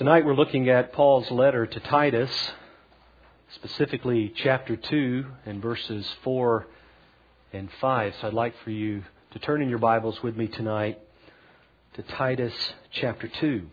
Tonight we're looking at Paul's letter to Titus, specifically chapter 2 and verses 4 and 5. So I'd like for you to turn in your Bibles with me tonight to Titus chapter 2.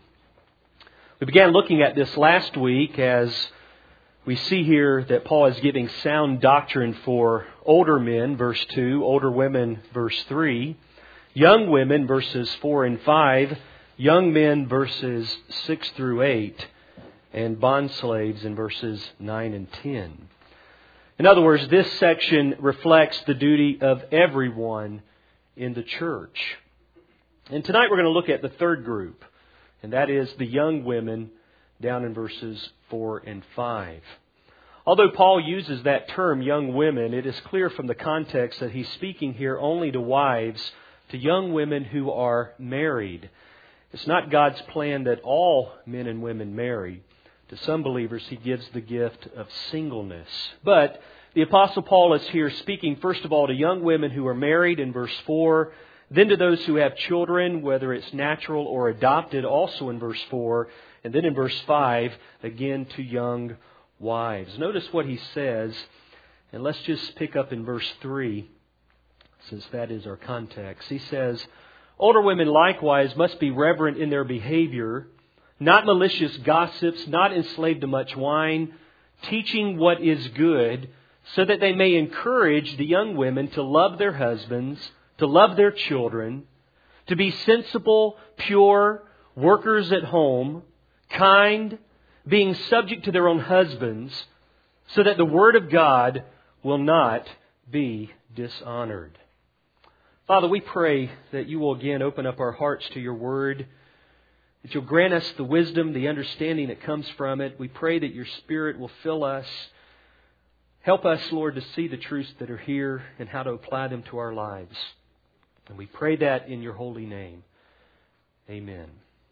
We began looking at this last week as we see here that Paul is giving sound doctrine for older men, verse 2, older women, verse 3, young women, verses 4 and 5, young men, verses 6 through 8, and bondslaves in verses 9 and 10. In other words, this section reflects the duty of everyone in the church. And tonight we're going to look at the third group, and that is the young women down in verses 4 and 5. Although Paul uses that term, young women, it is clear from the context that he's speaking here only to wives, to young women who are married. It's not God's plan that all men and women marry. To some believers, He gives the gift of singleness. But the Apostle Paul is here speaking, first of all, to young women who are married in verse 4, then to those who have children, whether it's natural or adopted, also in verse 4, and then in verse 5, again to young wives. Notice what he says, and let's just pick up in verse 3, since that is our context. He says, older women likewise must be reverent in their behavior, not malicious gossips, not enslaved to much wine, teaching what is good, so that they may encourage the young women to love their husbands, to love their children, to be sensible, pure, workers at home, kind, being subject to their own husbands, so that the Word of God will not be dishonored. Father, we pray that You will again open up our hearts to Your Word, that You'll grant us the wisdom, the understanding that comes from it. We pray that Your Spirit will fill us. Help us, Lord, to see the truths that are here and how to apply them to our lives. And we pray that in Your holy name. Amen.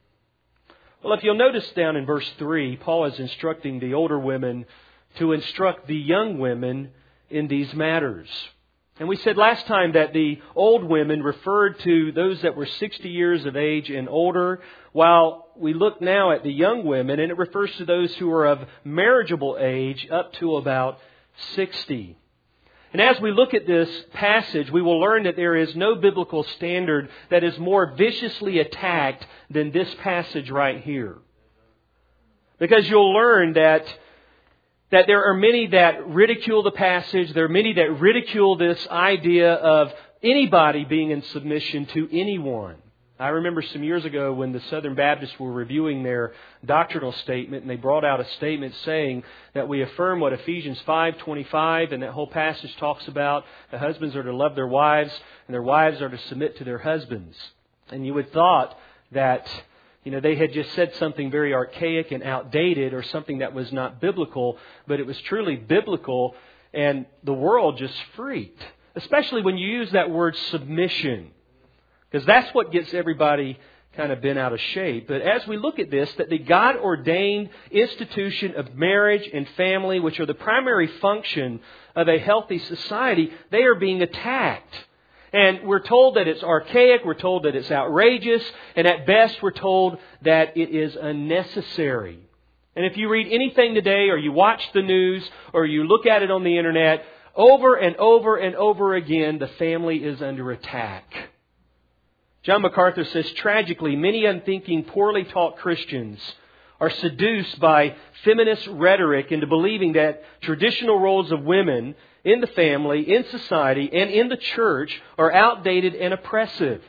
Well, if you'll notice down in verse 3, Paul is instructing the older women to instruct the young women in these matters. And we said last time that the old women referred to those that were 60 years of age and older, while we look now at the young women, and it refers to those who are of marriageable age up to about 60. And as we look at this passage, we will learn that there is no biblical standard that is more viciously attacked than this passage right here. Because you'll learn that there are many that ridicule the passage. There are many that ridicule this idea of anybody being in submission to anyone. I remember some years ago when the Southern Baptists were reviewing their doctrinal statement, and they brought out a statement saying that we affirm what Ephesians 5:25 and that whole passage talks about. The husbands are to love their wives, and their wives are to submit to their husbands. And you would thought that they had just said something very archaic and outdated or something that was not biblical, but it was truly biblical, and the world just freaked. Especially when you use that word submission, because that's what gets everybody kind of bent out of shape. But as we look at this, that the God-ordained institution of marriage and family, which are the primary function of a healthy society, they are being attacked. And we're told that it's archaic, we're told that it's outrageous, and at best we're told that it is unnecessary. And if you read anything today, or you watch the news, or you look at it on the internet, over and over and over again, the family is under attack. John MacArthur says, tragically, many unthinking, poorly taught Christians are seduced by feminist rhetoric into believing that traditional roles of women in the family, in society, and in the church are outdated and oppressive.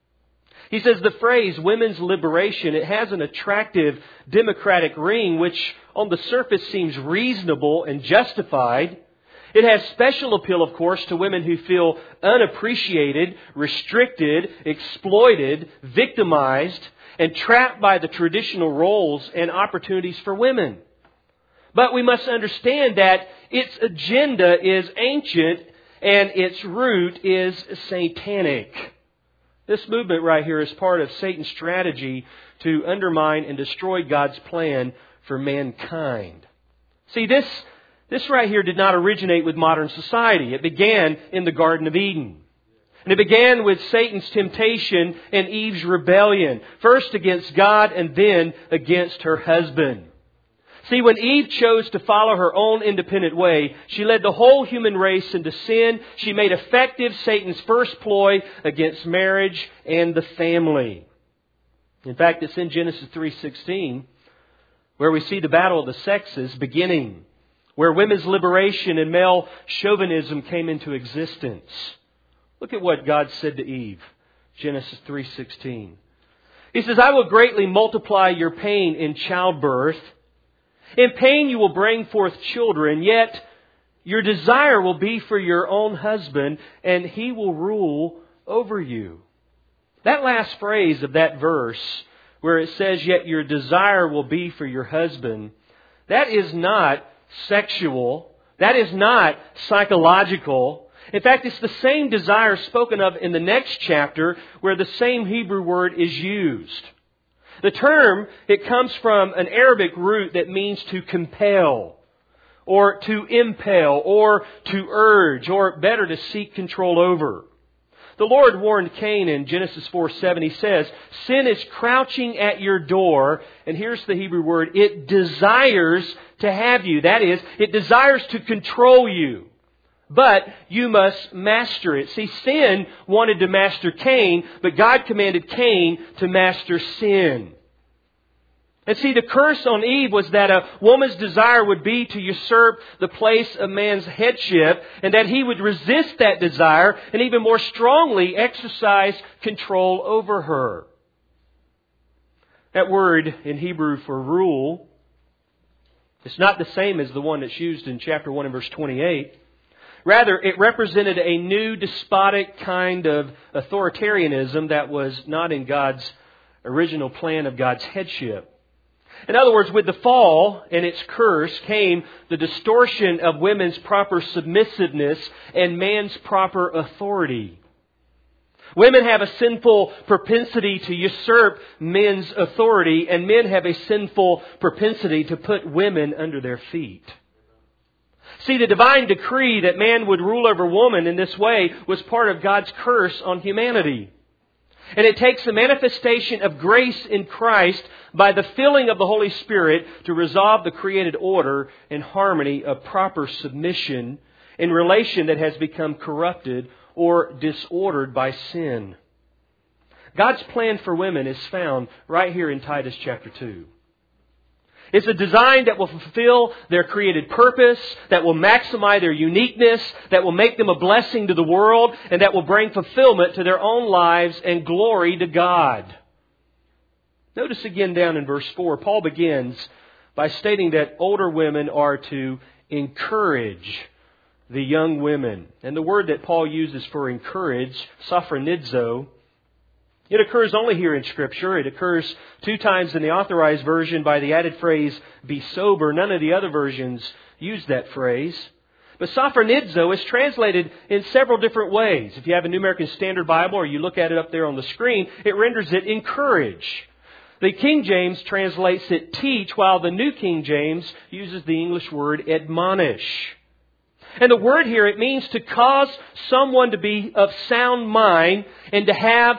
He says the phrase women's liberation, it has an attractive democratic ring which on the surface seems reasonable and justified. It has special appeal, of course, to women who feel unappreciated, restricted, exploited, victimized, and trapped by the traditional roles and opportunities for women. But we must understand that its agenda is ancient and its root is satanic. This movement right here is part of Satan's strategy to undermine and destroy God's plan for mankind. See, this right here did not originate with modern society. It began in the Garden of Eden. And it began with Satan's temptation and Eve's rebellion. First against God and then against her husband. See, when Eve chose to follow her own independent way, she led the whole human race into sin. She made effective Satan's first ploy against marriage and the family. In fact, it's in Genesis 3:16 where we see the battle of the sexes beginning, where women's liberation and male chauvinism came into existence. Look at what God said to Eve, Genesis 3:16. He says, I will greatly multiply your pain in childbirth. In pain you will bring forth children, yet your desire will be for your own husband, and he will rule over you. That last phrase of that verse, where it says, yet your desire will be for your husband, that is not sexual. That is not psychological. In fact, it's the same desire spoken of in the next chapter where the same Hebrew word is used. The term, it comes from an Arabic root that means to compel, or to impel, or to urge, or better, to seek control over. The Lord warned Cain in Genesis 4:7. He says, sin is crouching at your door, and here's the Hebrew word, it desires to have you. That is, it desires to control you. But you must master it. See, sin wanted to master Cain, but God commanded Cain to master sin. And see, the curse on Eve was that a woman's desire would be to usurp the place of man's headship, and that he would resist that desire and even more strongly exercise control over her. That word in Hebrew for rule, it's not the same as the one that's used in chapter 1 and verse 28. Rather, it represented a new despotic kind of authoritarianism that was not in God's original plan of God's headship. In other words, with the fall and its curse came the distortion of women's proper submissiveness and man's proper authority. Women have a sinful propensity to usurp men's authority, and men have a sinful propensity to put women under their feet. See, the divine decree that man would rule over woman in this way was part of God's curse on humanity. And it takes the manifestation of grace in Christ by the filling of the Holy Spirit to resolve the created order and harmony of proper submission in relation that has become corrupted or disordered by sin. God's plan for women is found right here in Titus chapter 2. It's a design that will fulfill their created purpose, that will maximize their uniqueness, that will make them a blessing to the world, and that will bring fulfillment to their own lives and glory to God. Notice again down in verse 4, Paul begins by stating that older women are to encourage the young women. And the word that Paul uses for encourage, sophronizo, it occurs only here in Scripture. It occurs 2 times in the Authorized Version by the added phrase, be sober. None of the other versions use that phrase. But sophronizo is translated in several different ways. If you have a New American Standard Bible or you look at it up there on the screen, it renders it encourage. The King James translates it teach, while the New King James uses the English word admonish. And the word here, it means to cause someone to be of sound mind and to have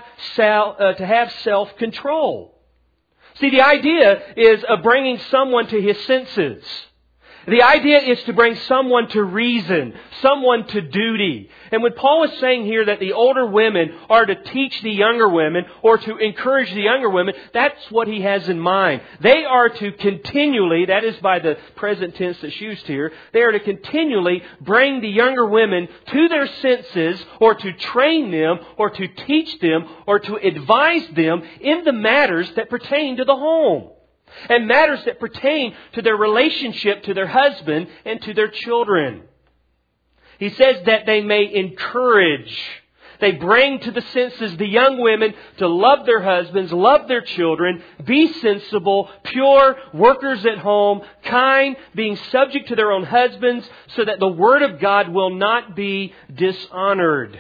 self-control. See, the idea is of bringing someone to his senses. The idea is to bring someone to reason, someone to duty. And when Paul is saying here that the older women are to teach the younger women or to encourage the younger women, that's what he has in mind. They are to continually, that is by the present tense that's used here, they are to continually bring the younger women to their senses, or to train them, or to teach them, or to advise them in the matters that pertain to the home. And matters that pertain to their relationship to their husband and to their children. He says that they may encourage. They bring to the senses the young women to love their husbands, love their children, be sensible, pure, workers at home, kind, being subject to their own husbands, so that the Word of God will not be dishonored.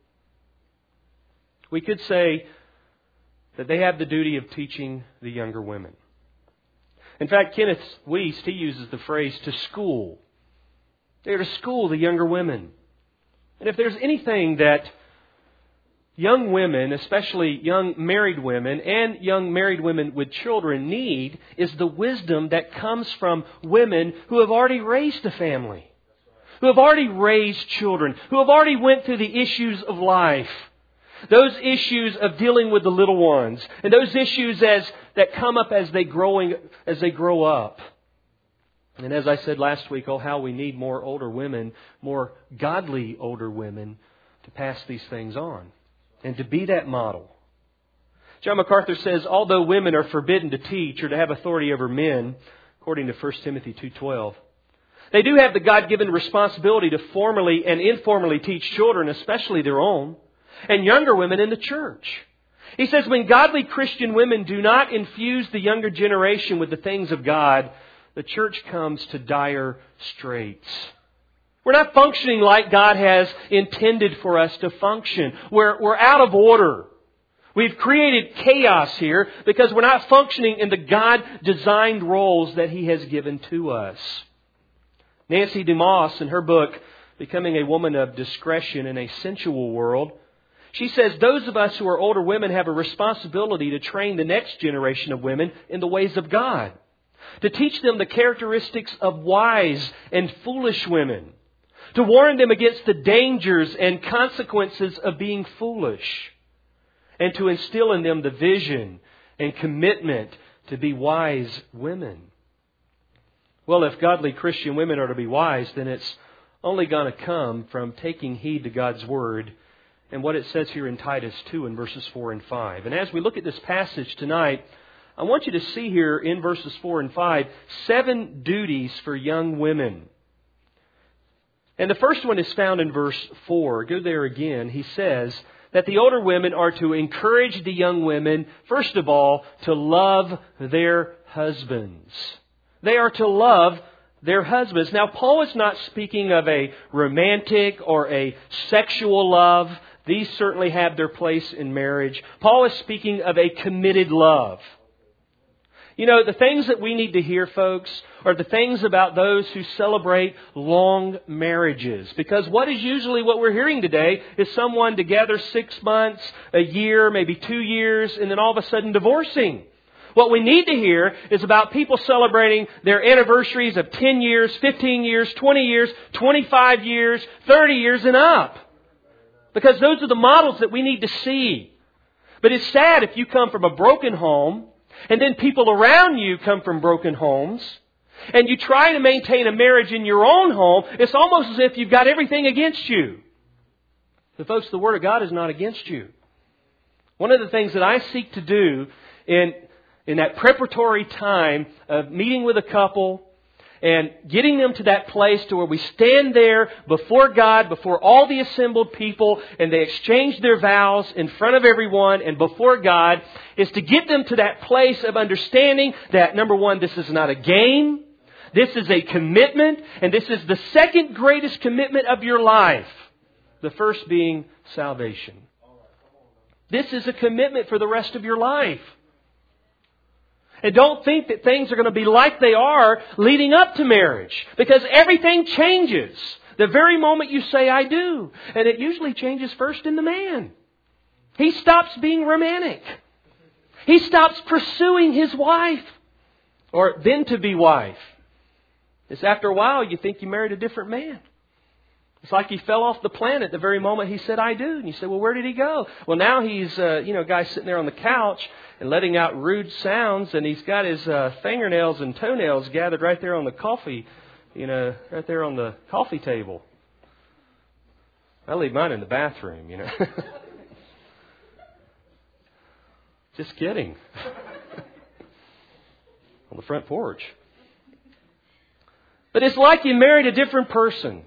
We could say that they have the duty of teaching the younger women. In fact, Kenneth Wuest, he uses the phrase to school. They're to school the younger women. And if there's anything that young women, especially young married women and young married women with children need is the wisdom that comes from women who have already raised a family, who have already raised children, who have already went through the issues of life. Those issues of dealing with the little ones, and those issues that come up as they grow up. And as I said last week, oh, how we need more older women, more godly older women to pass these things on and to be that model. John MacArthur says, although women are forbidden to teach or to have authority over men, according to 1 Timothy 2:12, they do have the God-given responsibility to formally and informally teach children, especially their own, and younger women in the church. He says, when godly Christian women do not infuse the younger generation with the things of God, the church comes to dire straits. We're not functioning like God has intended for us to function. We're out of order. We've created chaos here because we're not functioning in the God-designed roles that He has given to us. Nancy DeMoss, in her book, Becoming a Woman of Discretion in a Sensual World, she says those of us who are older women have a responsibility to train the next generation of women in the ways of God, to teach them the characteristics of wise and foolish women, to warn them against the dangers and consequences of being foolish, and to instill in them the vision and commitment to be wise women. Well, if godly Christian women are to be wise, then it's only going to come from taking heed to God's Word and what it says here in Titus 2 in verses 4 and 5. And as we look at this passage tonight, I want you to see here in verses 4 and 5, 7 duties for young women. And the first one is found in verse 4. Go there again. He says that the older women are to encourage the young women, first of all, to love their husbands. They are to love their husbands. Now, Paul is not speaking of a romantic or a sexual love. These certainly have their place in marriage. Paul is speaking of a committed love. You know, the things that we need to hear, folks, are the things about those who celebrate long marriages. Because what we're hearing today is someone together 6 months, a year, maybe 2 years, and then all of a sudden divorcing. What we need to hear is about people celebrating their anniversaries of 10 years, 15 years, 20 years, 25 years, 30 years and up. Because those are the models that we need to see. But it's sad if you come from a broken home, and then people around you come from broken homes, and you try to maintain a marriage in your own home, it's almost as if you've got everything against you. But folks, the Word of God is not against you. One of the things that I seek to do in that preparatory time of meeting with a couple and getting them to that place to where we stand there before God, before all the assembled people, and they exchange their vows in front of everyone and before God, is to get them to that place of understanding that, number one, this is not a game. This is a commitment, and this is the second greatest commitment of your life. The first being salvation. This is a commitment for the rest of your life. And don't think that things are going to be like they are leading up to marriage. Because everything changes the very moment you say, I do. And it usually changes first in the man. He stops being romantic. He stops pursuing his wife. Or then to be wife. It's after a while you think you married a different man. It's like he fell off the planet the very moment he said, I do. And you say, well, where did he go? Well, now he's, a guy sitting there on the couch and letting out rude sounds. And he's got his fingernails and toenails gathered right there on the coffee, right there on the coffee table. I leave mine in the bathroom, Just kidding. On the front porch. But it's like you married a different person.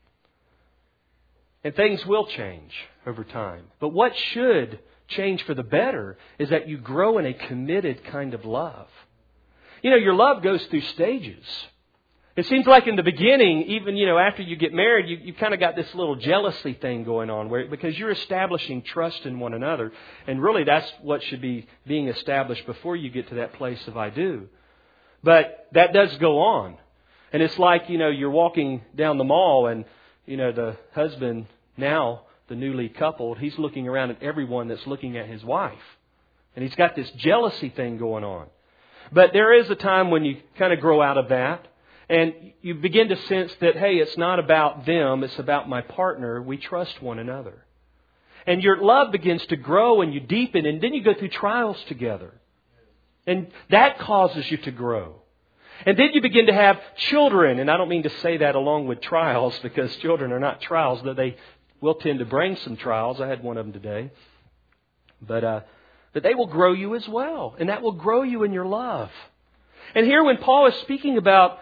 And things will change over time. But what should change for the better is that you grow in a committed kind of love. Your love goes through stages. It seems like in the beginning, even, after you get married, you kind of got this little jealousy thing going on because you're establishing trust in one another. And really that's what should be being established before you get to that place of I do. But that does go on. And it's like, you're walking down the mall and, the husband now the newly coupled, he's looking around at everyone that's looking at his wife. And he's got this jealousy thing going on. But there is a time when you kind of grow out of that. And you begin to sense that, hey, it's not about them, it's about my partner. We trust one another. And your love begins to grow and you deepen, and then you go through trials together. And that causes you to grow. And then you begin to have children. And I don't mean to say that along with trials, because children are not trials, though they will tend to bring some trials. I had one of them today. But they will grow you as well. And that will grow you in your love. And here when Paul is speaking about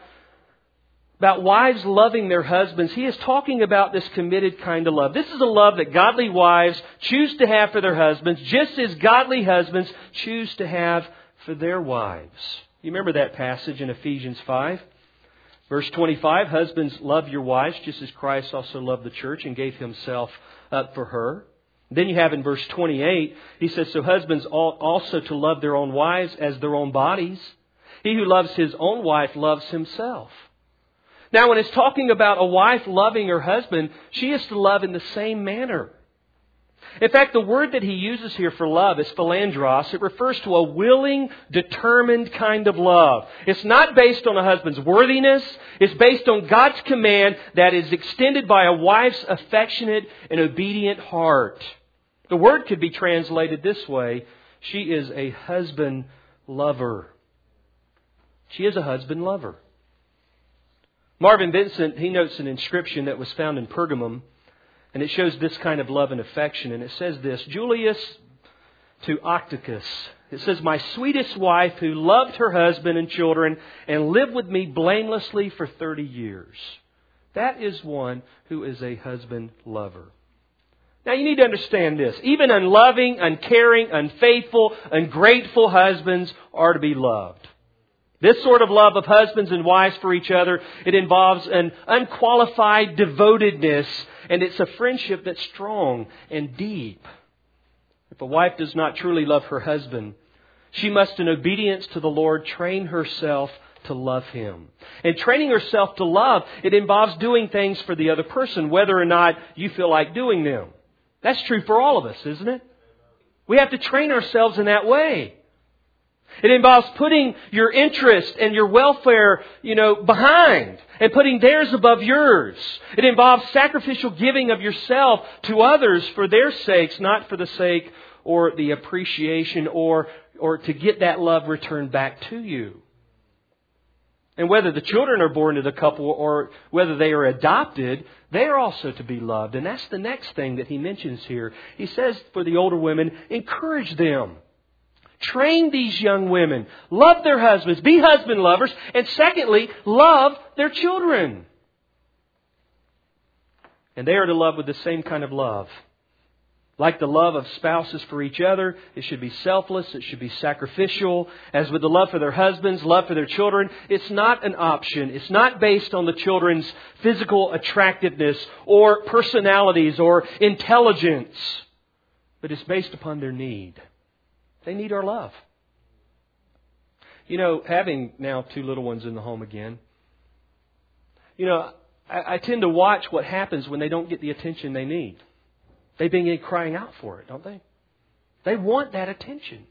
wives loving their husbands, he is talking about this committed kind of love. This is a love that godly wives choose to have for their husbands, just as godly husbands choose to have for their wives. You remember that passage in Ephesians 5? Verse 25, husbands, love your wives, just as Christ also loved the church and gave Himself up for her. Then you have in verse 28, he says, so husbands ought also to love their own wives as their own bodies. He who loves his own wife loves himself. Now, when it's talking about a wife loving her husband, she is to love in the same manner. In fact, the word that he uses here for love is philandros. It refers to a willing, determined kind of love. It's not based on a husband's worthiness. It's based on God's command that is extended by a wife's affectionate and obedient heart. The word could be translated this way. She is a husband lover. She is a husband lover. Marvin Vincent, he notes an inscription that was found in Pergamum, and it shows this kind of love and affection. And it says this, Julius to Octicus. It says, my sweetest wife who loved her husband and children and lived with me blamelessly for 30 years. That is one who is a husband lover. Now you need to understand this. Even unloving, uncaring, unfaithful, ungrateful husbands are to be loved. This sort of love of husbands and wives for each other, it involves an unqualified devotedness, and it's a friendship that's strong and deep. If a wife does not truly love her husband, she must, in obedience to the Lord, train herself to love Him. And training herself to love, it involves doing things for the other person, whether or not you feel like doing them. That's true for all of us, isn't it? We have to train ourselves in that way. It involves putting your interest and your welfare, behind and putting theirs above yours. It involves sacrificial giving of yourself to others for their sakes, not for the sake or the appreciation or to get that love returned back to you. And whether the children are born to the couple or whether they are adopted, they are also to be loved. And that's the next thing that he mentions here. He says for the older women, encourage them. Train these young women. Love their husbands. Be husband lovers. And secondly, love their children. And they are to love with the same kind of love. Like the love of spouses for each other, it should be selfless, it should be sacrificial. As with the love for their husbands, love for their children, it's not an option. It's not based on the children's physical attractiveness or personalities or intelligence. But it's based upon their need. They need our love. Having now 2 little ones in the home again, I tend to watch what happens when they don't get the attention they need. They begin crying out for it, don't they? They want that attention.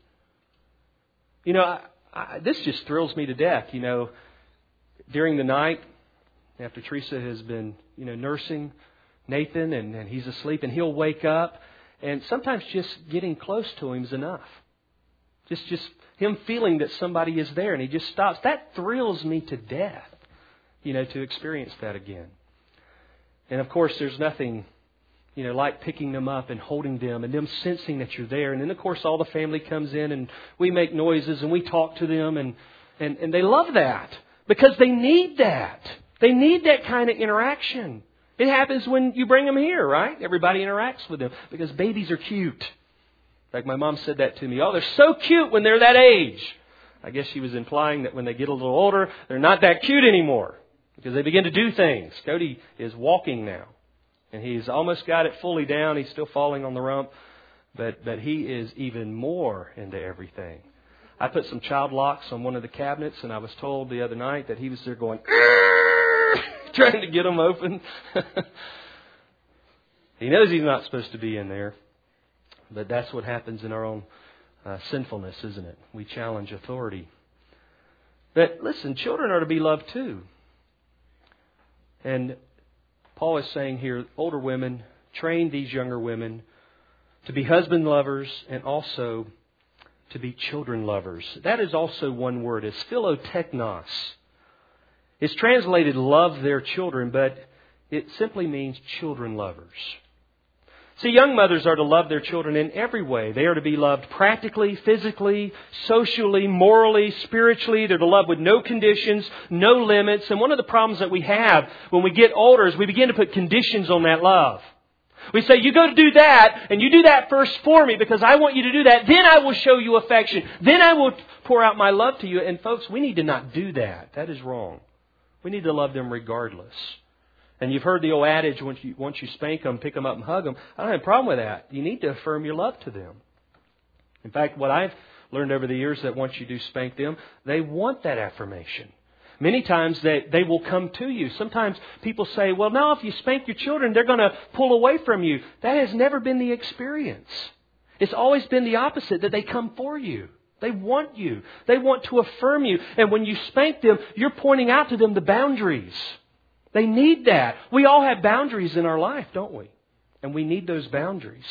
This just thrills me to death. During the night, after Teresa has been, nursing Nathan and he's asleep and he'll wake up, and sometimes just getting close to him is enough. Just him feeling that somebody is there and he just stops. That thrills me to death, to experience that again. And of course, there's nothing, like picking them up and holding them and them sensing that you're there. And then, of course, all the family comes in and we make noises and we talk to them and they love that because they need that. They need that kind of interaction. It happens when you bring them here, right? Everybody interacts with them because babies are cute. In fact, my mom said that to me. Oh, they're so cute when they're that age. I guess she was implying that when they get a little older, they're not that cute anymore because they begin to do things. Cody is walking now, and he's almost got it fully down. He's still falling on the rump, but he is even more into everything. I put some child locks on one of the cabinets, and I was told the other night that he was there going, trying to get them open. He knows he's not supposed to be in there. But that's what happens in our own sinfulness, isn't it? We challenge authority. But listen, children are to be loved too. And Paul is saying here, older women, train these younger women to be husband lovers and also to be children lovers. That is also one word. It's philotechnos. It's translated love their children, but it simply means children lovers. See, young mothers are to love their children in every way. They are to be loved practically, physically, socially, morally, spiritually. They're to love with no conditions, no limits. And one of the problems that we have when we get older is we begin to put conditions on that love. We say, you go to do that, and you do that first for me because I want you to do that. Then I will show you affection. Then I will pour out my love to you. And folks, we need to not do that. That is wrong. We need to love them regardless. And you've heard the old adage, once you spank them, pick them up and hug them. I don't have a problem with that. You need to affirm your love to them. In fact, what I've learned over the years that once you do spank them, they want that affirmation. Many times they will come to you. Sometimes people say, well, now if you spank your children, they're going to pull away from you. That has never been the experience. It's always been the opposite, that they come for you. They want you. They want to affirm you. And when you spank them, you're pointing out to them the boundaries. They need that. We all have boundaries in our life, don't we? And we need those boundaries.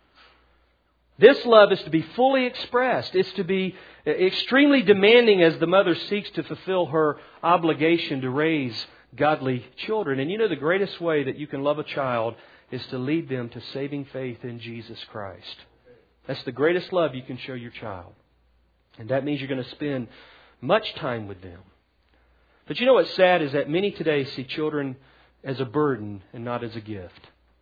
This love is to be fully expressed. It's to be extremely demanding as the mother seeks to fulfill her obligation to raise godly children. And you know the greatest way that you can love a child is to lead them to saving faith in Jesus Christ. That's the greatest love you can show your child. And that means you're going to spend much time with them. But you know what's sad is that many today see children as a burden and not as a gift.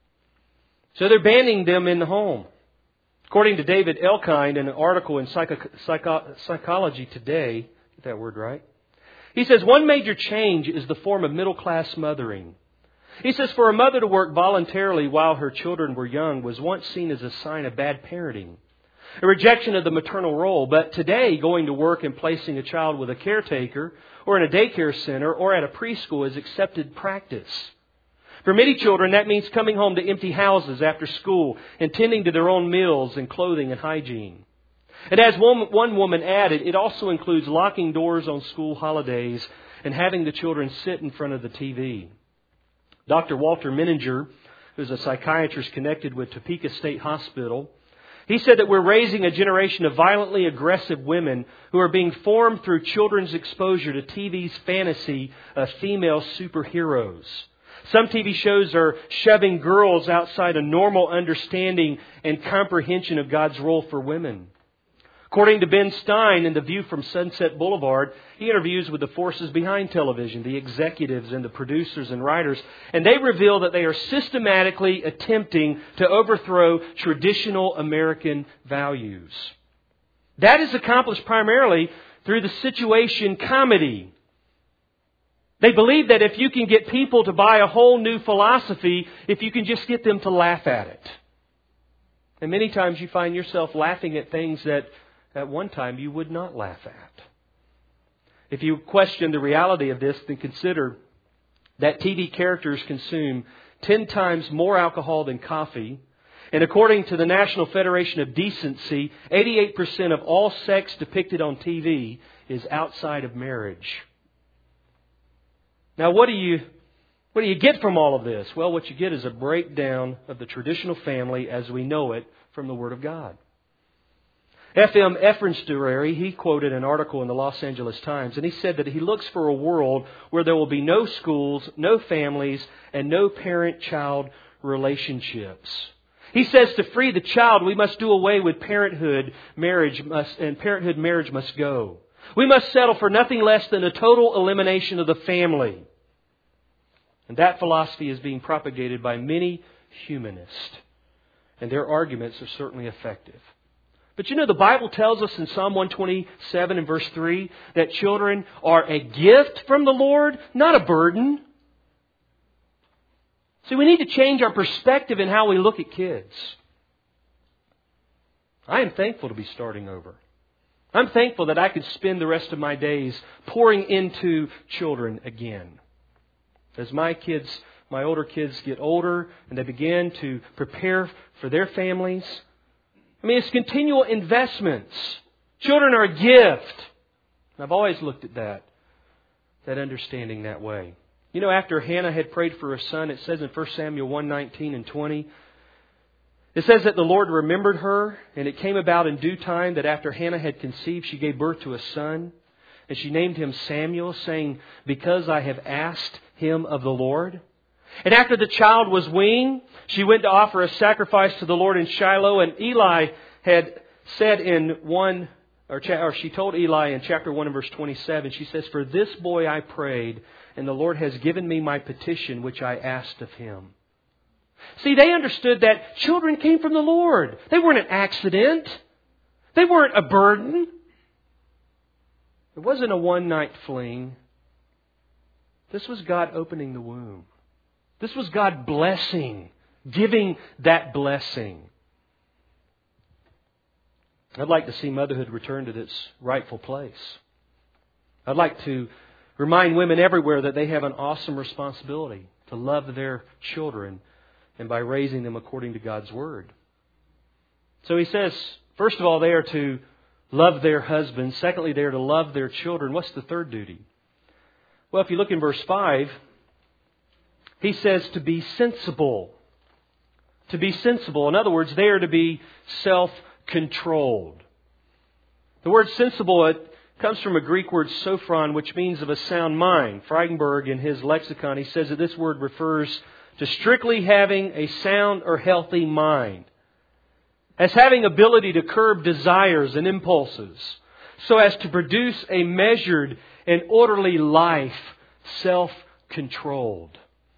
So they're banning them in the home. According to David Elkind in an article in Psychology Today, get that word right, he says one major change is the form of middle-class mothering. He says for a mother to work voluntarily while her children were young was once seen as a sign of bad parenting, a rejection of the maternal role. But today, going to work and placing a child with a caretaker or in a daycare center or at a preschool is accepted practice. For many children, that means coming home to empty houses after school and tending to their own meals and clothing and hygiene. And as one woman added, it also includes locking doors on school holidays and having the children sit in front of the TV. Dr. Walter Menninger, who's a psychiatrist connected with Topeka State Hospital, he said that we're raising a generation of violently aggressive women who are being formed through children's exposure to TV's fantasy of female superheroes. Some TV shows are shoving girls outside a normal understanding and comprehension of God's role for women. According to Ben Stein in The View from Sunset Boulevard, he interviews with the forces behind television, the executives and the producers and writers, and they reveal that they are systematically attempting to overthrow traditional American values. That is accomplished primarily through the situation comedy. They believe that if you can get people to buy a whole new philosophy, if you can just get them to laugh at it. And many times you find yourself laughing at things that at one time you would not laugh at. If you question the reality of this, then consider that TV characters consume 10 times more alcohol than coffee. And according to the National Federation of Decency, 88% of all sex depicted on TV is outside of marriage. Now, what do you get from all of this? Well, what you get is a breakdown of the traditional family as we know it from the Word of God. F.M. Efrenstuary, he quoted an article in the Los Angeles Times, and he said that he looks for a world where there will be no schools, no families, and no parent-child relationships. He says to free the child, we must do away with parenthood marriage must go. We must settle for nothing less than a total elimination of the family. And that philosophy is being propagated by many humanists. And their arguments are certainly effective. But you know, the Bible tells us in Psalm 127 and verse 3 that children are a gift from the Lord, not a burden. See, we need to change our perspective in how we look at kids. I am thankful to be starting over. I'm thankful that I could spend the rest of my days pouring into children again. As my my older kids get older and they begin to prepare for their families. I mean, it's continual investments. Children are a gift. I've always looked at that understanding that way. You know, after Hannah had prayed for a son, it says in 1 Samuel 1:19 and 20, it says that the Lord remembered her, and it came about in due time that after Hannah had conceived, she gave birth to a son, and she named him Samuel, saying, because I have asked him of the Lord. And after the child was weaned, she went to offer a sacrifice to the Lord in Shiloh, and Eli had said she told Eli in chapter 1 and verse 27, she says, for this boy I prayed, and the Lord has given me my petition which I asked of Him. See, they understood that children came from the Lord. They weren't an accident. They weren't a burden. It wasn't a one-night fling. This was God opening the womb. This was God blessing, giving that blessing. I'd like to see motherhood return to its rightful place. I'd like to remind women everywhere that they have an awesome responsibility to love their children, and by raising them according to God's Word. So he says, first of all, they are to love their husbands. Secondly, they are to love their children. What's the third duty? Well, if you look in verse 5, he says to be sensible. To be sensible. In other words, they are to be self-controlled. The word sensible, it comes from a Greek word sophron, which means of a sound mind. Freidenberg, in his lexicon, he says that this word refers to strictly having a sound or healthy mind, as having ability to curb desires and impulses, so as to produce a measured and orderly life, self-controlled.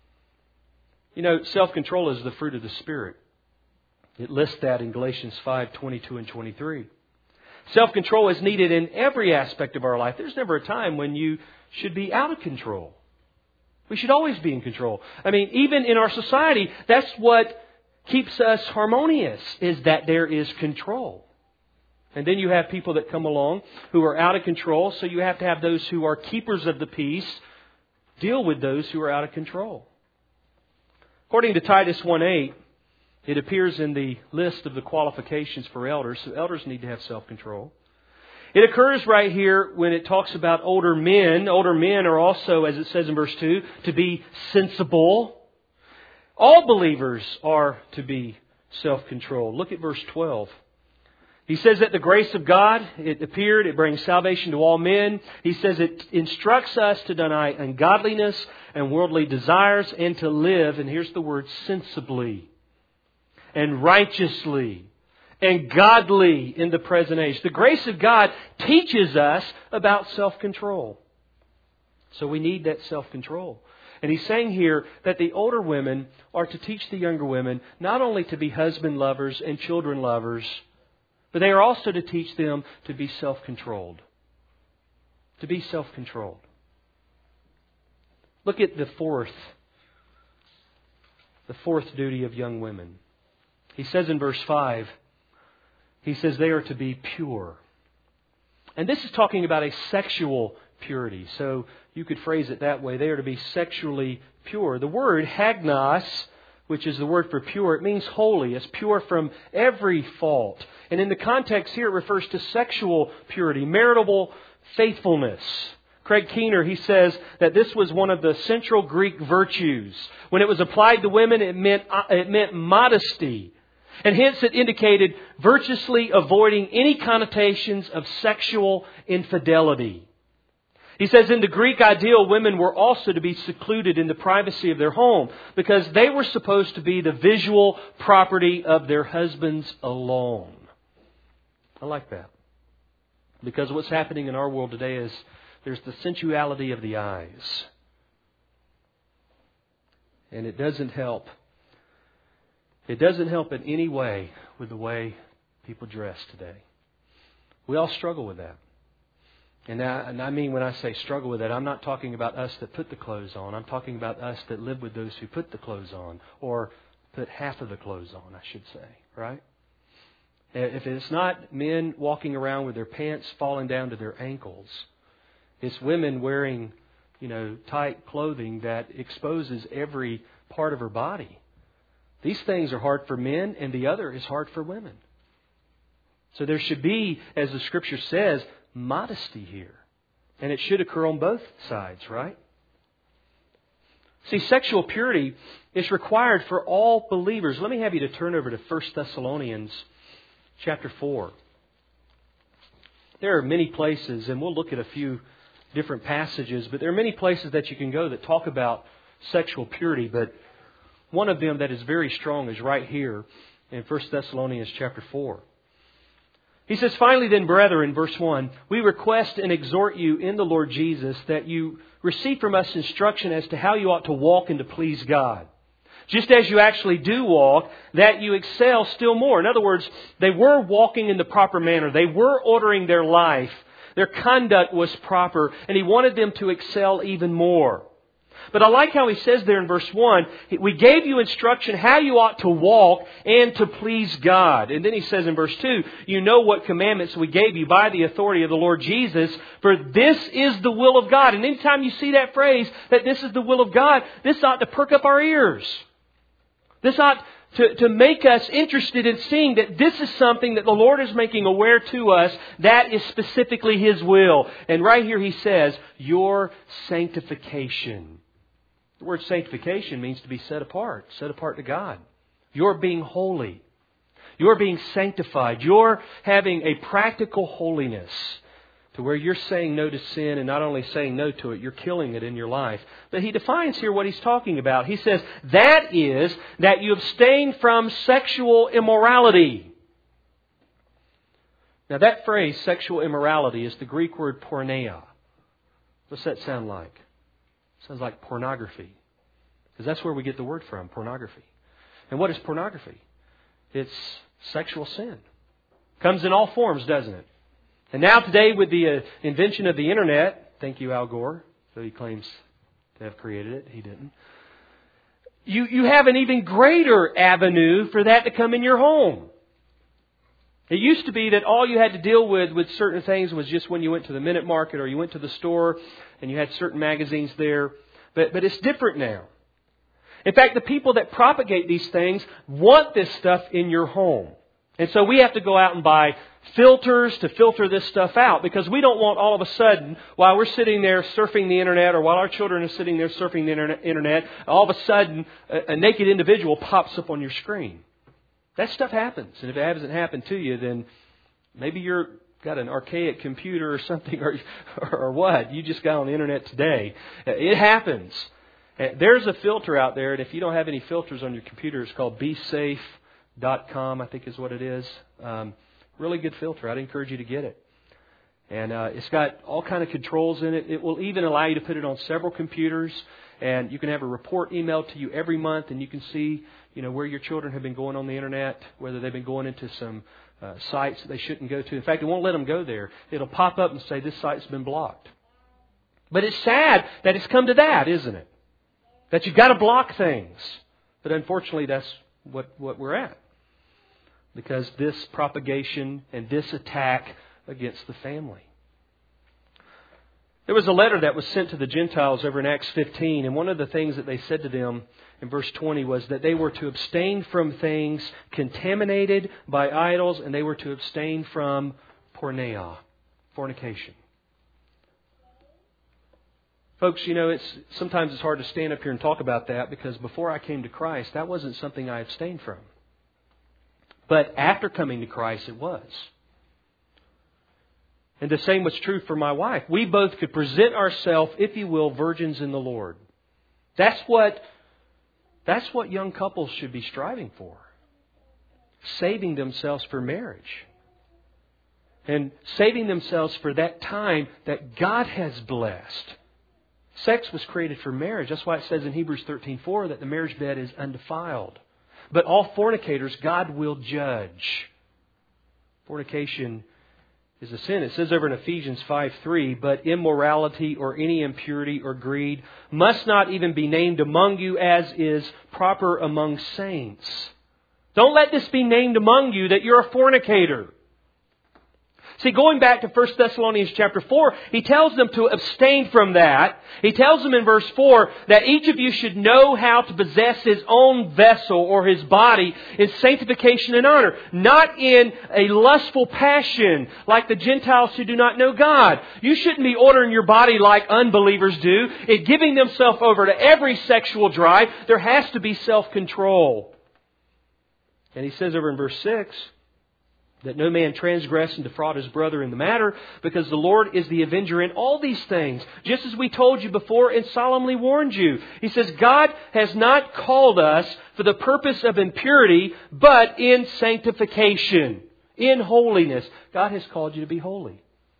You know, self-control is the fruit of the Spirit. It lists that in Galatians 5:22 and 23. Self-control is needed in every aspect of our life. There's never a time when you should be out of control. We should always be in control. I mean, even in our society, that's what keeps us harmonious, is that there is control. And then you have people that come along who are out of control, so you have to have those who are keepers of the peace deal with those who are out of control. According to Titus 1:8, it appears in the list of the qualifications for elders, so elders need to have self-control. It occurs right here when it talks about older men. Older men are also, as it says in verse 2, to be sensible. All believers are to be self-controlled. Look at verse 12. He says that the grace of God, it appeared, it brings salvation to all men. He says it instructs us to deny ungodliness and worldly desires and to live, and here's the word, sensibly and righteously and godly in the present age. The grace of God teaches us about self-control. So we need that self-control. And he's saying here that the older women are to teach the younger women not only to be husband lovers and children lovers, but they are also to teach them to be self-controlled. To be self-controlled. Look at the fourth duty of young women. He says in verse 5, he says they are to be pure. And this is talking about a sexual purity. So you could phrase it that way. They are to be sexually pure. The word hagnos, which is the word for pure, it means holy. It's pure from every fault. And in the context here, it refers to sexual purity, marital faithfulness. Craig Keener, he says that this was one of the central Greek virtues. When it was applied to women, it meant modesty. And hence it indicated virtuously avoiding any connotations of sexual infidelity. He says in the Greek ideal, women were also to be secluded in the privacy of their home because they were supposed to be the visual property of their husbands alone. I like that. Because what's happening in our world today is there's the sensuality of the eyes. And it doesn't help. It doesn't help in any way with the way people dress today. We all struggle with that. And I mean, when I say struggle with that, I'm not talking about us that put the clothes on. I'm talking about us that live with those who put the clothes on, or put half of the clothes on, I should say, right? If it's not men walking around with their pants falling down to their ankles, it's women wearing, tight clothing that exposes every part of her body. These things are hard for men, and the other is hard for women. So there should be, as the Scripture says, modesty here. And it should occur on both sides, right? See, sexual purity is required for all believers. Let me have you to turn over to 1 Thessalonians chapter 4. There are many places, and we'll look at a few different passages, but there are many places that you can go that talk about sexual purity. But one of them that is very strong is right here in 1 Thessalonians chapter 4. He says, "Finally then, brethren," verse 1, "we request and exhort you in the Lord Jesus that you receive from us instruction as to how you ought to walk and to please God. Just as you actually do walk, that you excel still more." In other words, they were walking in the proper manner. They were ordering their life. Their conduct was proper, and He wanted them to excel even more. But I like how He says there in verse 1, "We gave you instruction how you ought to walk and to please God." And then He says in verse 2, "You know what commandments we gave you by the authority of the Lord Jesus, for this is the will of God." And anytime you see that phrase, that this is the will of God, this ought to perk up our ears. This ought to make us interested in seeing that this is something that the Lord is making aware to us that is specifically His will. And right here He says, your sanctification. The word sanctification means to be set apart to God. You're being holy. You're being sanctified. You're having a practical holiness to where you're saying no to sin, and not only saying no to it, you're killing it in your life. But He defines here what He's talking about. He says, that is, that you abstain from sexual immorality. Now that phrase, sexual immorality, is the Greek word porneia. What's that sound like? It sounds like pornography. Because that's where we get the word from, pornography. And what is pornography? It's sexual sin. Comes in all forms, doesn't it? And now today, with the invention of the Internet, thank you, Al Gore, though he claims to have created it, he didn't. You have an even greater avenue for that to come in your home. It used to be that all you had to deal with certain things was just when you went to the Minute Market or you went to the store and you had certain magazines there. But it's different now. In fact, the people that propagate these things want this stuff in your home. And so we have to go out and buy filters to filter this stuff out, because we don't want all of a sudden, while we're sitting there surfing the Internet, or while our children are sitting there surfing the Internet, all of a sudden a naked individual pops up on your screen. That stuff happens. And if it hasn't happened to you, then maybe you've got an archaic computer or something, or what. You just got on the Internet today. It happens. There's a filter out there, and if you don't have any filters on your computer, it's called BeSafe.com, I think is what it is. Really good filter. I'd encourage you to get it. And it's got all kind of controls in it. It will even allow you to put it on several computers. And you can have a report emailed to you every month, and you can see, where your children have been going on the Internet, whether they've been going into some sites that they shouldn't go to. In fact, it won't let them go there. It'll pop up and say, this site's been blocked. But it's sad that it's come to that, isn't it? That you've got to block things. But unfortunately, that's what we're at. Because this propagation and this attack against the family. There was a letter that was sent to the Gentiles over in Acts 15, and one of the things that they said to them in verse 20 was that they were to abstain from things contaminated by idols, and they were to abstain from porneia, fornication. Folks, sometimes it's hard to stand up here and talk about that, because before I came to Christ, that wasn't something I abstained from. But after coming to Christ, it was. And the same was true for my wife. We both could present ourselves, if you will, virgins in the Lord. That's what young couples should be striving for. Saving themselves for marriage. And saving themselves for that time that God has blessed. Sex was created for marriage. That's why it says in Hebrews 13:4 that the marriage bed is undefiled. But all fornicators God will judge. Fornication is a sin. It says over in Ephesians 5:3, but immorality or any impurity or greed must not even be named among you, as is proper among saints. Don't let this be named among you that you're a fornicator. See, going back to 1 Thessalonians chapter 4, he tells them to abstain from that. He tells them in verse 4 that each of you should know how to possess his own vessel or his body in sanctification and honor, not in a lustful passion like the Gentiles who do not know God. You shouldn't be ordering your body like unbelievers do, in giving themselves over to every sexual drive. There has to be self-control. And he says over in verse 6, that no man transgress and defraud his brother in the matter, because the Lord is the avenger in all these things, just as we told you before and solemnly warned you. He says, God has not called us for the purpose of impurity, but in sanctification, in holiness. God has called you to be holy.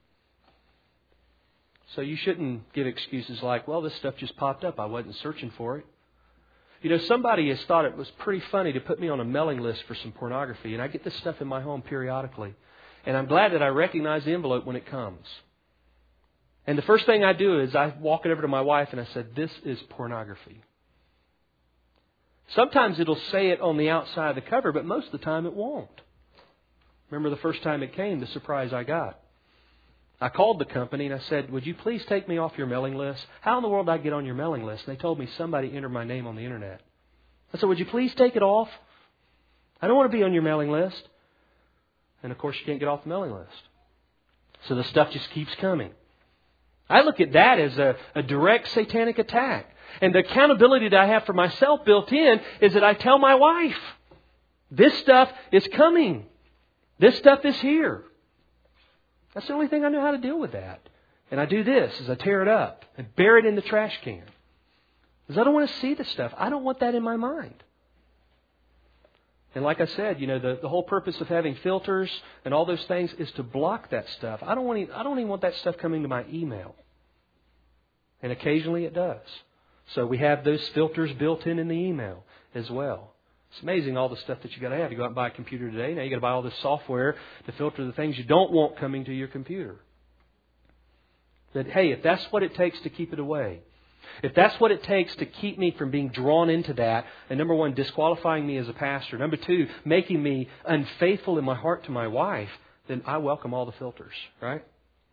So you shouldn't give excuses like, well, this stuff just popped up. I wasn't searching for it. You know, somebody has thought it was pretty funny to put me on a mailing list for some pornography, and I get this stuff in my home periodically. And I'm glad that I recognize the envelope when it comes. And the first thing I do is I walk it over to my wife and I said, this is pornography. Sometimes it'll say it on the outside of the cover, but most of the time it won't. Remember the first time it came, the surprise I got. I called the company and I said, would you please take me off your mailing list? How in the world did I get on your mailing list? And they told me somebody entered my name on the internet. I said, would you please take it off? I don't want to be on your mailing list. And of course you can't get off the mailing list. So the stuff just keeps coming. I look at that as a direct satanic attack. And the accountability that I have for myself built in is that I tell my wife, this stuff is coming. This stuff is here. That's the only thing I know how to deal with that. And I do this, is I tear it up and bury it in the trash can. Because I don't want to see the stuff. I don't want that in my mind. And like I said, you know, the whole purpose of having filters and all those things is to block that stuff. I don't even want that stuff coming to my email. And occasionally it does. So we have those filters built in the email as well. It's amazing all the stuff that you got to have. You go out and buy a computer today. Now you got to buy all this software to filter the things you don't want coming to your computer. But hey, if that's what it takes to keep it away, if that's what it takes to keep me from being drawn into that, and number one, disqualifying me as a pastor, number two, making me unfaithful in my heart to my wife, then I welcome all the filters, right?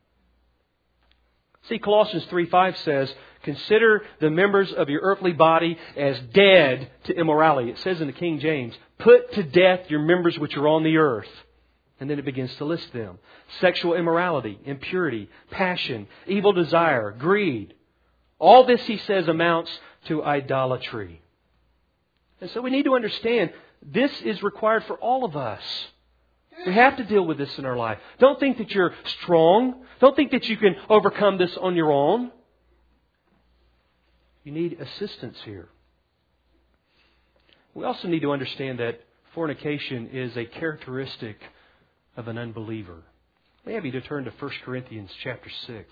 See, Colossians 3:5 says, consider the members of your earthly body as dead to immorality. It says in the King James, put to death your members which are on the earth. And then it begins to list them. Sexual immorality, impurity, passion, evil desire, greed. All this, he says, amounts to idolatry. And so we need to understand this is required for all of us. We have to deal with this in our life. Don't think that you're strong. Don't think that you can overcome this on your own. You need assistance here. We also need to understand that fornication is a characteristic of an unbeliever. May I have you to turn to 1 Corinthians chapter 6.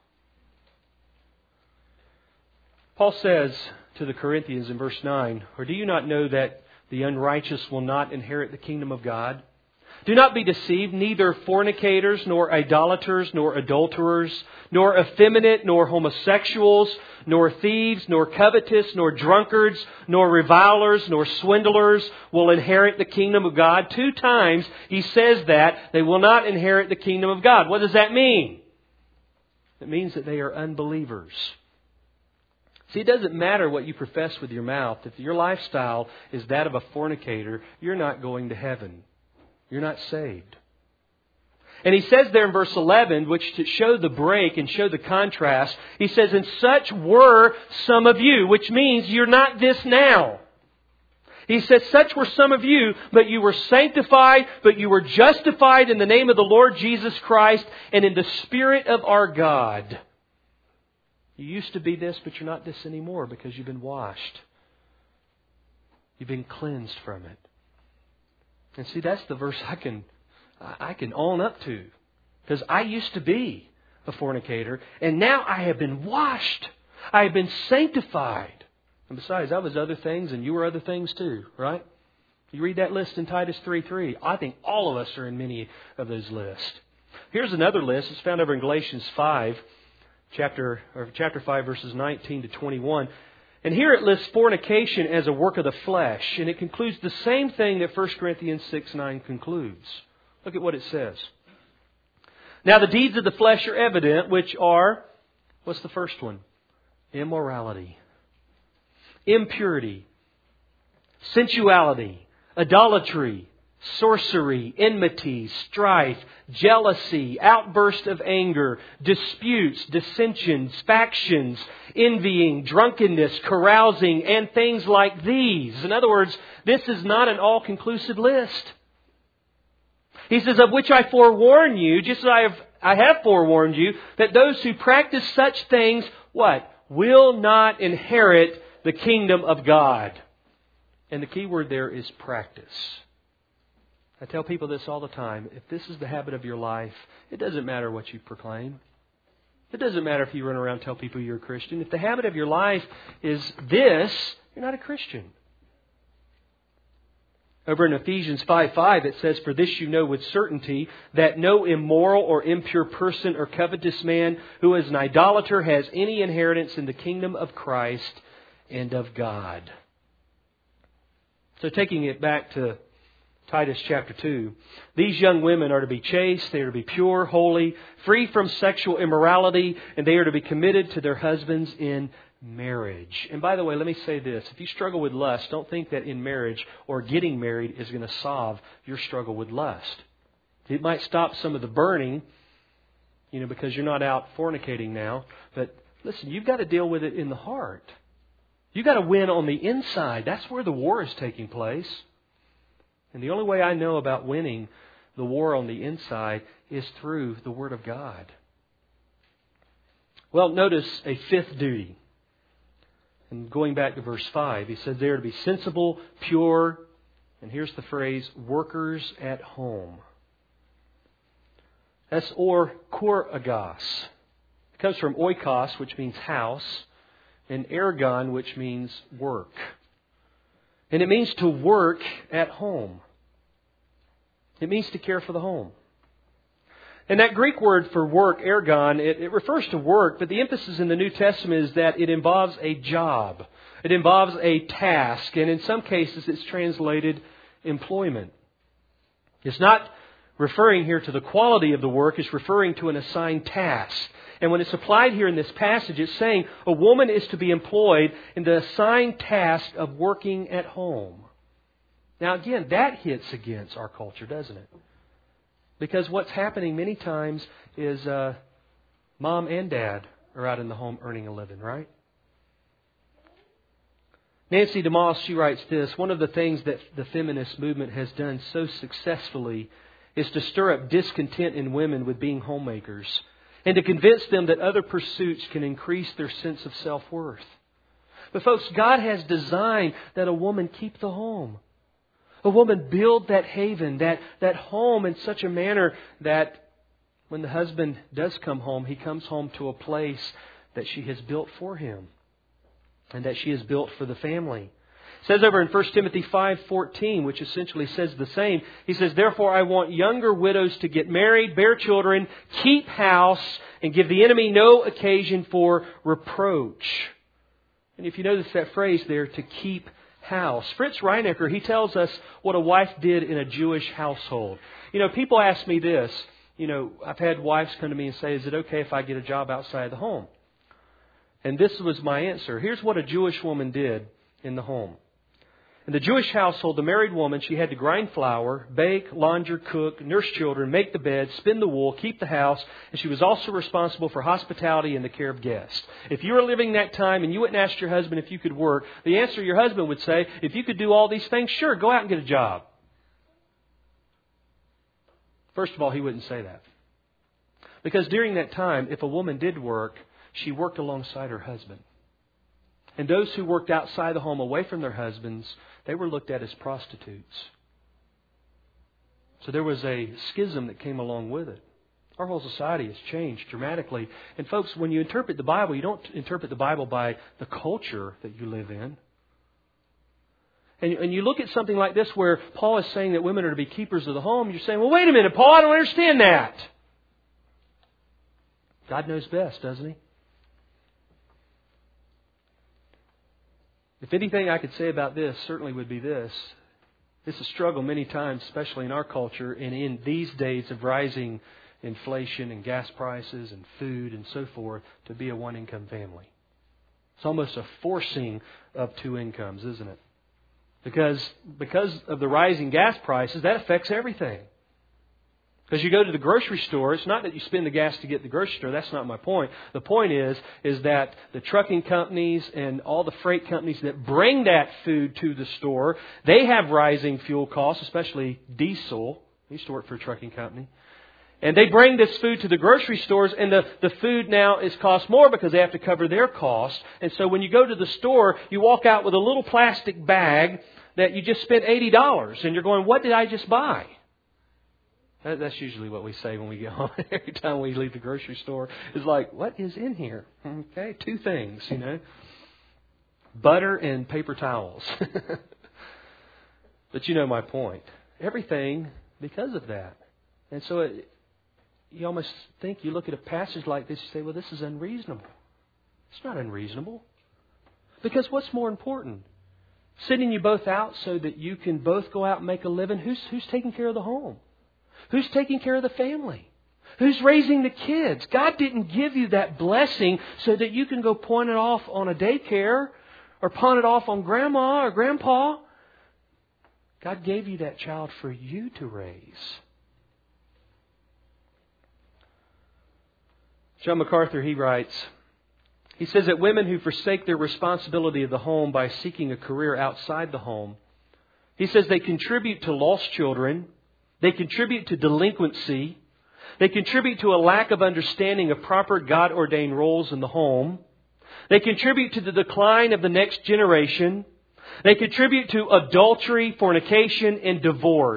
Paul says to the Corinthians in verse 9, or do you not know that the unrighteous will not inherit the kingdom of God? Do not be deceived, neither fornicators, nor idolaters, nor adulterers, nor effeminate, nor homosexuals, nor thieves, nor covetous, nor drunkards, nor revilers, nor swindlers will inherit the kingdom of God. 2 times he says that they will not inherit the kingdom of God. What does that mean? It means that they are unbelievers. See, it doesn't matter what you profess with your mouth. If your lifestyle is that of a fornicator, you're not going to heaven. You're not saved. And he says there in verse 11, which to show the break and show the contrast, he says, and such were some of you, which means you're not this now. He says, such were some of you, but you were sanctified, but you were justified in the name of the Lord Jesus Christ and in the Spirit of our God. You used to be this, but you're not this anymore because you've been washed. You've been cleansed from it. And see, that's the verse I can own up to. Because I used to be a fornicator, and now I have been washed. I have been sanctified. And besides, I was other things, and you were other things too, right? You read that list in Titus 3:3. I think all of us are in many of those lists. Here's another list. It's found over in Galatians 5, chapter 5, verses 19 to 21. And here it lists fornication as a work of the flesh. And it concludes the same thing that 1 Corinthians 6:9 concludes. Look at what it says. Now the deeds of the flesh are evident, which are, what's the first one? Immorality, impurity, sensuality, idolatry, sorcery, enmity, strife, jealousy, outburst of anger, disputes, dissensions, factions, envying, drunkenness, carousing, and things like these. In other words, this is not an all-conclusive list. He says, of which I forewarn you, just as I have forewarned you, that those who practice such things, what? Will not inherit the kingdom of God. And the key word there is practice. I tell people this all the time. If this is the habit of your life, it doesn't matter what you proclaim. It doesn't matter if you run around and tell people you're a Christian. If the habit of your life is this, you're not a Christian. Over in Ephesians 5:5 it says, for this you know with certainty that no immoral or impure person or covetous man who is an idolater has any inheritance in the kingdom of Christ and of God. So taking it back to Titus chapter 2, these young women are to be chaste, they are to be pure, holy, free from sexual immorality, and they are to be committed to their husbands in marriage. And by the way, let me say this. If you struggle with lust, don't think that in marriage or getting married is going to solve your struggle with lust. It might stop some of the burning, because you're not out fornicating now. But listen, you've got to deal with it in the heart. You've got to win on the inside. That's where the war is taking place. And the only way I know about winning the war on the inside is through the Word of God. Well, notice a fifth duty. And going back to verse 5, he says they are to be sensible, pure, and here's the phrase, workers at home. That's or koragos. It comes from oikos, which means house, and ergon, which means work. And it means to work at home. It means to care for the home. And that Greek word for work, ergon, it refers to work, but the emphasis in the New Testament is that it involves a job. It involves a task, and in some cases it's translated employment. It's not referring here to the quality of the work, it's referring to an assigned task. And when it's applied here in this passage, it's saying a woman is to be employed in the assigned task of working at home. Now again, that hits against our culture, doesn't it? Because what's happening many times is mom and dad are out in the home earning a living, right? Nancy DeMoss, she writes this, one of the things that the feminist movement has done so successfully is to stir up discontent in women with being homemakers and to convince them that other pursuits can increase their sense of self-worth. But folks, God has designed that a woman keep the home. A woman build that haven, that home in such a manner that when the husband does come home, he comes home to a place that she has built for him and that she has built for the family. It says over in 1 Timothy 5:14, which essentially says the same. He says, therefore I want younger widows to get married, bear children, keep house, and give the enemy no occasion for reproach. And if you notice that phrase there, to keep house. Fritz Reinecker, he tells us what a wife did in a Jewish household. People ask me this. I've had wives come to me and say, is it okay if I get a job outside the home? And this was my answer. Here's what a Jewish woman did in the home. In the Jewish household, the married woman, she had to grind flour, bake, launder, cook, nurse children, make the bed, spin the wool, keep the house, and she was also responsible for hospitality and the care of guests. If you were living that time and you went and asked your husband if you could work, the answer your husband would say, if you could do all these things, sure, go out and get a job. First of all, he wouldn't say that. Because during that time, if a woman did work, she worked alongside her husband. And those who worked outside the home away from their husbands, they were looked at as prostitutes. So there was a schism that came along with it. Our whole society has changed dramatically. And folks, when you interpret the Bible, you don't interpret the Bible by the culture that you live in. And you look at something like this where Paul is saying that women are to be keepers of the home. You're saying, well, wait a minute, Paul, I don't understand that. God knows best, doesn't He? If anything I could say about this, certainly would be this. It's a struggle many times, especially in our culture and in these days of rising inflation and gas prices and food and so forth to be a one-income family. It's almost a forcing of two incomes, isn't it? Because of the rising gas prices, that affects everything. Because you go to the grocery store, it's not that you spend the gas to get to the grocery store. That's not my point. The point is that the trucking companies and all the freight companies that bring that food to the store, they have rising fuel costs, especially diesel. I used to work for a trucking company. And they bring this food to the grocery stores, and the food now is cost more because they have to cover their costs. And so when you go to the store, you walk out with a little plastic bag that you just spent $80. And you're going, what did I just buy? That's usually what we say when we get home. Every time we leave the grocery store, it's like, what is in here? Okay, two things, butter and paper towels. But you know my point. Everything because of that. And so you almost think, you look at a passage like this, you say, well, this is unreasonable. It's not unreasonable. Because what's more important? Sending you both out so that you can both go out and make a living? Who's taking care of the home? Who's taking care of the family? Who's raising the kids? God didn't give you that blessing so that you can go pawn it off on a daycare or pawn it off on grandma or grandpa. God gave you that child for you to raise. John MacArthur, he writes, he says that women who forsake their responsibility of the home by seeking a career outside the home, he says they contribute to lost children. They contribute to delinquency. They contribute to a lack of understanding of proper God-ordained roles in the home. They contribute to the decline of the next generation. They contribute to adultery, fornication, and divorce.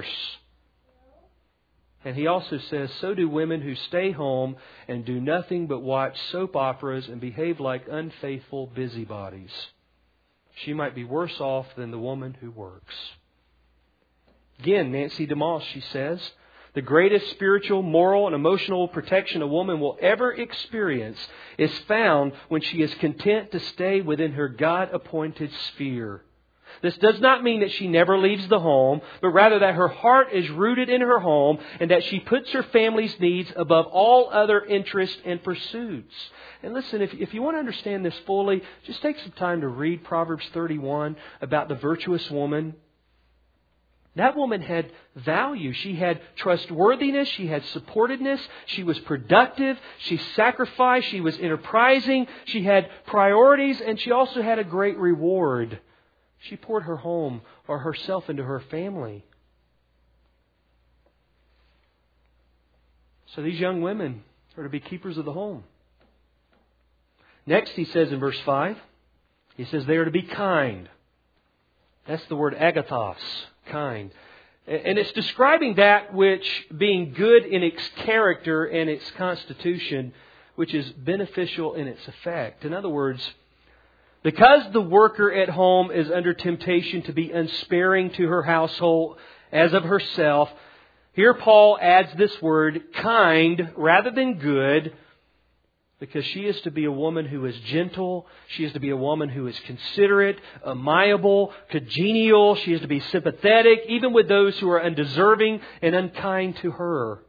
And he also says, so do women who stay home and do nothing but watch soap operas and behave like unfaithful busybodies. She might be worse off than the woman who works. Again, Nancy DeMoss, she says, the greatest spiritual, moral, and emotional protection a woman will ever experience is found when she is content to stay within her God-appointed sphere. This does not mean that she never leaves the home, but rather that her heart is rooted in her home and that she puts her family's needs above all other interests and pursuits. And listen, if you want to understand this fully, just take some time to read Proverbs 31 about the virtuous woman. That woman had value. She had trustworthiness. She had supportedness. She was productive. She sacrificed. She was enterprising. She had priorities, and she also had a great reward. She poured her home or herself into her family. So these young women are to be keepers of the home. Next, he says in verse 5, he says they are to be kind. That's the word agathos, kind. And it's describing that which, being good in its character and its constitution, which is beneficial in its effect. In other words, because the worker at home is under temptation to be unsparing to her household as of herself, here Paul adds this word, kind, rather than good, because she is to be a woman who is gentle. She is to be a woman who is considerate, amiable, congenial. She is to be sympathetic, even with those who are undeserving and unkind to her.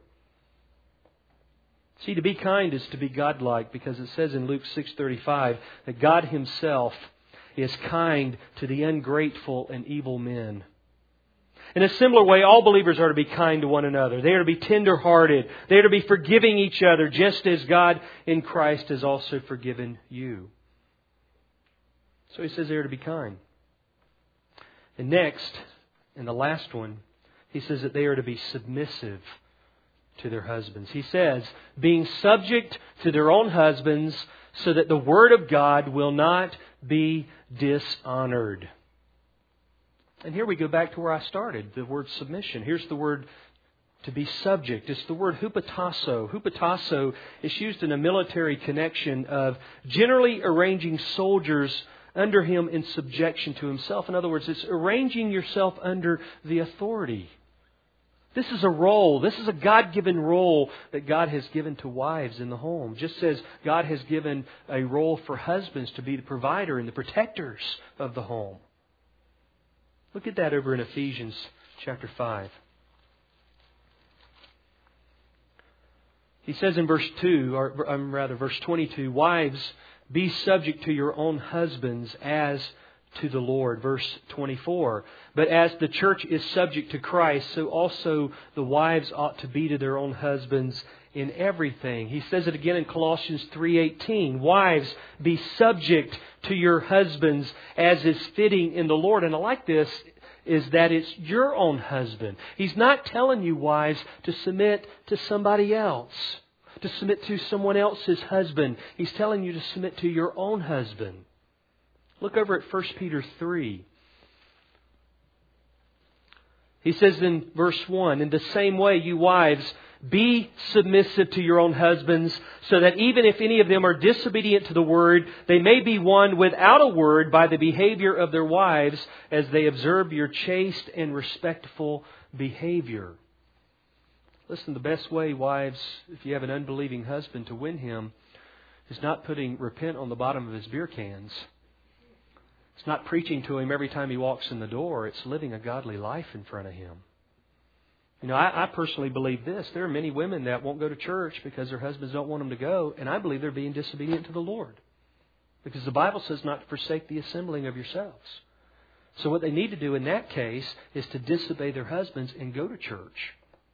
See, to be kind is to be godlike, because it says in Luke 6:35 that God Himself is kind to the ungrateful and evil men. In a similar way, all believers are to be kind to one another. They are to be tender-hearted. They are to be forgiving each other, just as God in Christ has also forgiven you. So he says they are to be kind. And next, in the last one, he says that they are to be submissive to their husbands. He says, being subject to their own husbands so that the Word of God will not be dishonored. And here we go back to where I started, the word submission. Here's the word to be subject. It's the word hupotasso. Hupotasso is used in a military connection of generally arranging soldiers under him in subjection to himself. In other words, it's arranging yourself under the authority. This is a role. This is a God-given role that God has given to wives in the home. Just as God has given a role for husbands to be the provider and the protectors of the home. Look at that over in Ephesians chapter 5. He says in verse 2, or rather verse 22, "Wives, be subject to your own husbands as to the Lord." Verse 24, "But as the church is subject to Christ, so also the wives ought to be to their own husbands in everything." He says it again in Colossians 3:18, "Wives, be subject to your husbands as is fitting in the Lord." And I like this, is that it's your own husband. He's not telling you, wives, to submit to somebody else, to submit to someone else's husband. He's telling you to submit to your own husband. Look over at 1 Peter 3. He says in verse 1, "In the same way, you wives, be submissive to your own husbands, so that even if any of them are disobedient to the word, they may be won without a word by the behavior of their wives, as they observe your chaste and respectful behavior." Listen, the best way, wives, if you have an unbelieving husband, to win him is not putting repent on the bottom of his beer cans. It's not preaching to him every time he walks in the door. It's living a godly life in front of him. You know, I personally believe this. There are many women that won't go to church because their husbands don't want them to go, and I believe they're being disobedient to the Lord. Because the Bible says not to forsake the assembling of yourselves. So what they need to do in that case is to disobey their husbands and go to church,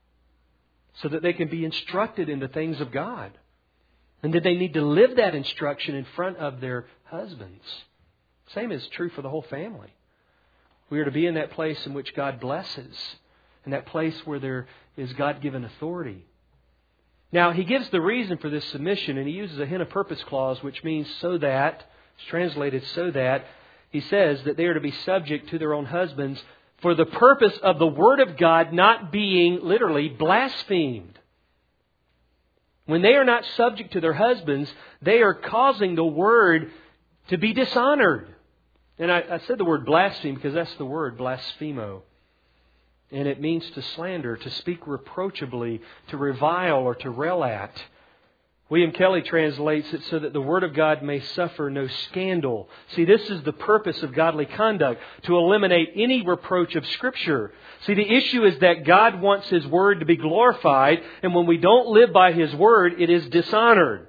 so that they can be instructed in the things of God. And that they need to live that instruction in front of their husbands. Same is true for the whole family. We are to be in that place in which God blesses, in that place where there is God-given authority. Now, he gives the reason for this submission, and he uses a hint of purpose clause, which means so that, it's translated so that. He says that they are to be subject to their own husbands for the purpose of the Word of God not being literally blasphemed. When they are not subject to their husbands, they are causing the Word to be dishonored. And I said the word blaspheme because that's the word, blasphemo. And it means to slander, to speak reproachably, to revile or to rail at. William Kelly translates it so that the Word of God may suffer no scandal. See, this is the purpose of godly conduct, to eliminate any reproach of Scripture. See, the issue is that God wants His Word to be glorified, and when we don't live by His Word, it is dishonored.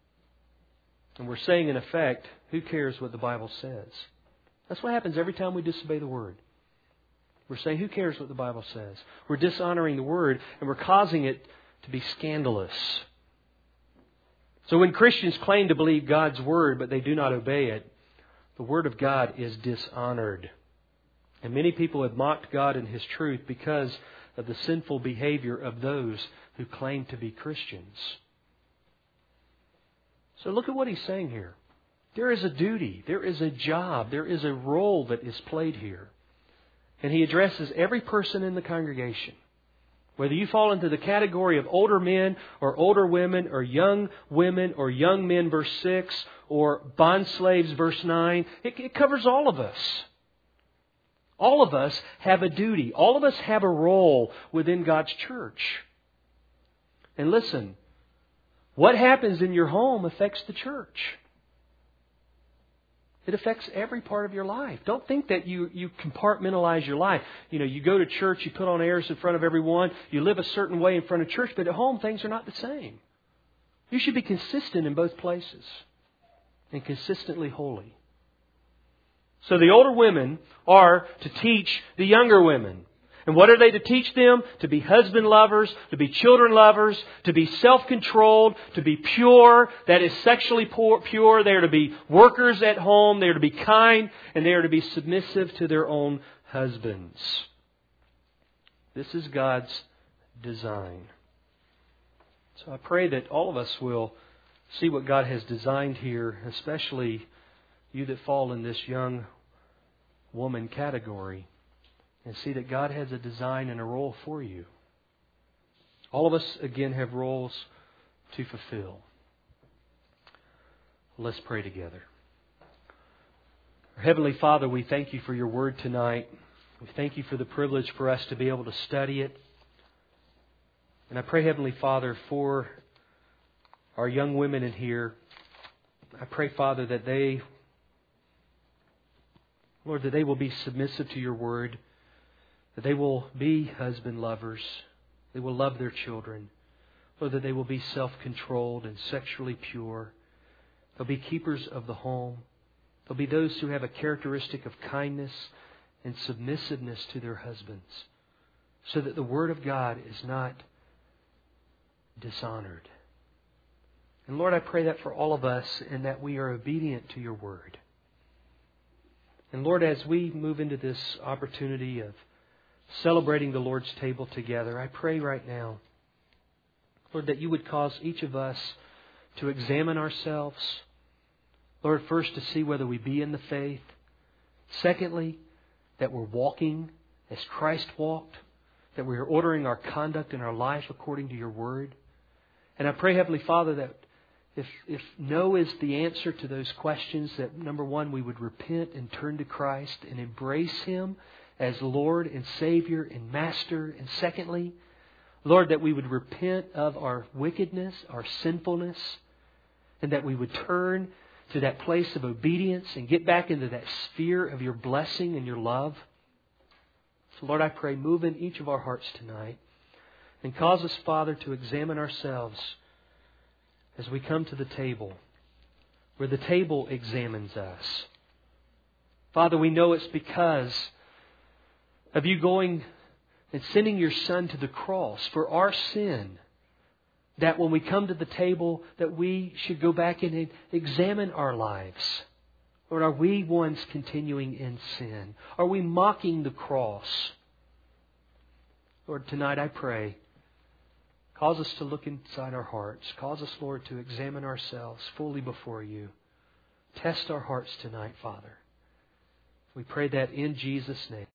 And we're saying, in effect, who cares what the Bible says? That's what happens every time we disobey the Word. We're saying, who cares what the Bible says? We're dishonoring the Word, and we're causing it to be scandalous. So when Christians claim to believe God's Word, but they do not obey it, the Word of God is dishonored. And many people have mocked God and His truth because of the sinful behavior of those who claim to be Christians. So look at what he's saying here. There is a duty, there is a job, there is a role that is played here. And he addresses every person in the congregation. Whether you fall into the category of older men or older women or young women or young men, verse 6, or bond slaves, verse 9, it covers all of us. All of us have a duty. All of us have a role within God's church. And listen, what happens in your home affects the church. It affects every part of your life. Don't think that you compartmentalize your life. You know, you go to church, you put on airs in front of everyone, you live a certain way in front of church, but at home things are not the same. You should be consistent in both places and consistently holy. So the older women are to teach the younger women. And what are they to teach them? To be husband lovers, to be children lovers, to be self-controlled, to be pure, that is sexually pure. They are to be workers at home. They are to be kind, and they are to be submissive to their own husbands. This is God's design. So I pray that all of us will see what God has designed here, especially you that fall in this young woman category. And see that God has a design and a role for you. All of us, again, have roles to fulfill. Let's pray together. Our Heavenly Father, we thank You for Your Word tonight. We thank You for the privilege for us to be able to study it. And I pray, Heavenly Father, for our young women in here. I pray, Father, that they, Lord, that they will be submissive to Your Word. That they will be husband lovers. They will love their children. Lord, that they will be self-controlled and sexually pure. They'll be keepers of the home. There'll be those who have a characteristic of kindness and submissiveness to their husbands, so that the Word of God is not dishonored. And Lord, I pray that for all of us, and that we are obedient to Your Word. And Lord, as we move into this opportunity of celebrating the Lord's table together, I pray right now, Lord, that You would cause each of us to examine ourselves. Lord, first to see whether we be in the faith. Secondly, that we're walking as Christ walked, that we are ordering our conduct and our life according to Your Word. And I pray, Heavenly Father, that if no is the answer to those questions, that number one, we would repent and turn to Christ and embrace Him as Lord and Savior and Master. And secondly, Lord, that we would repent of our wickedness, our sinfulness, and that we would turn to that place of obedience and get back into that sphere of Your blessing and Your love. So Lord, I pray, move in each of our hearts tonight and cause us, Father, to examine ourselves as we come to the table, where the table examines us. Father, we know it's because of You going and sending Your Son to the cross for our sin, that when we come to the table, that we should go back and examine our lives. Lord, are we ones continuing in sin? Are we mocking the cross? Lord, tonight I pray, cause us to look inside our hearts. Cause us, Lord, to examine ourselves fully before You. Test our hearts tonight, Father. We pray that in Jesus' name.